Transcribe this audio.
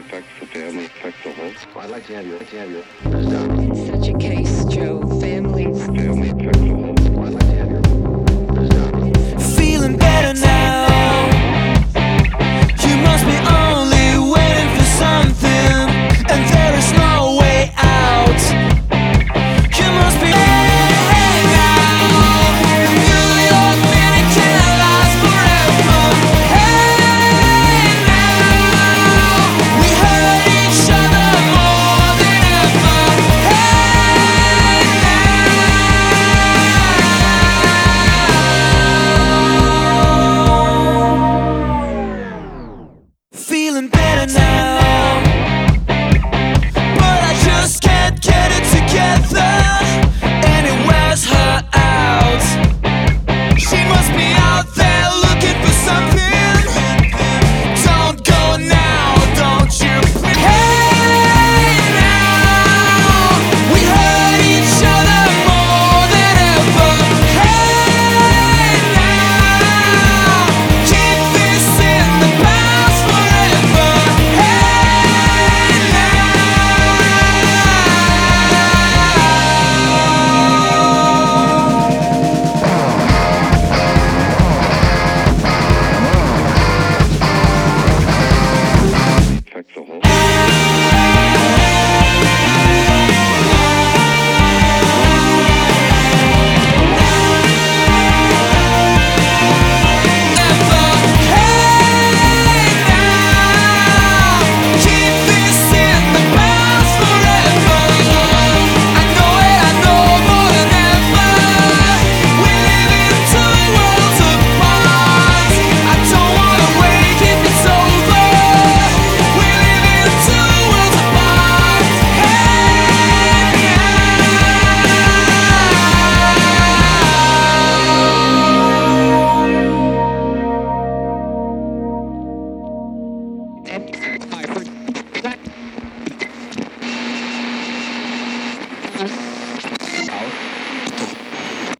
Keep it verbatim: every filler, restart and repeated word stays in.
affects the family, affects the whole. Well, I'd like to have you, I'd like to have you. In such a case, Joe, families. Family affects the whole.